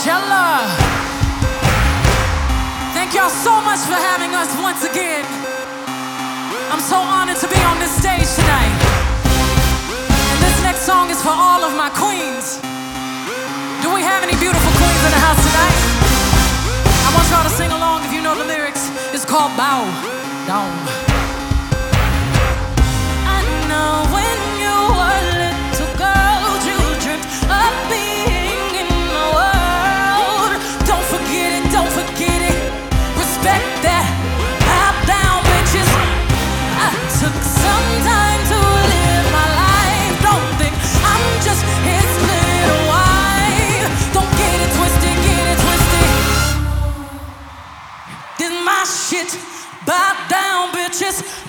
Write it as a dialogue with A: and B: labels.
A: Coachella. Thank y'all so much for having us once again. I'm so honored to be on this stage tonight. And this next song is for all of my queens. Do we have any beautiful queens in the house tonight? I want y'all to sing along if you know the lyrics. It's called Bow Down. I know when you were a little girl, you dreamt of being in the world. Don't forget it, don't forget it. Respect that. Bow down, bitches. I took some time to live my life. Don't think I'm just his little wife. Don't get it twisted, get it twisted. This is my shit. Bow down, bitches.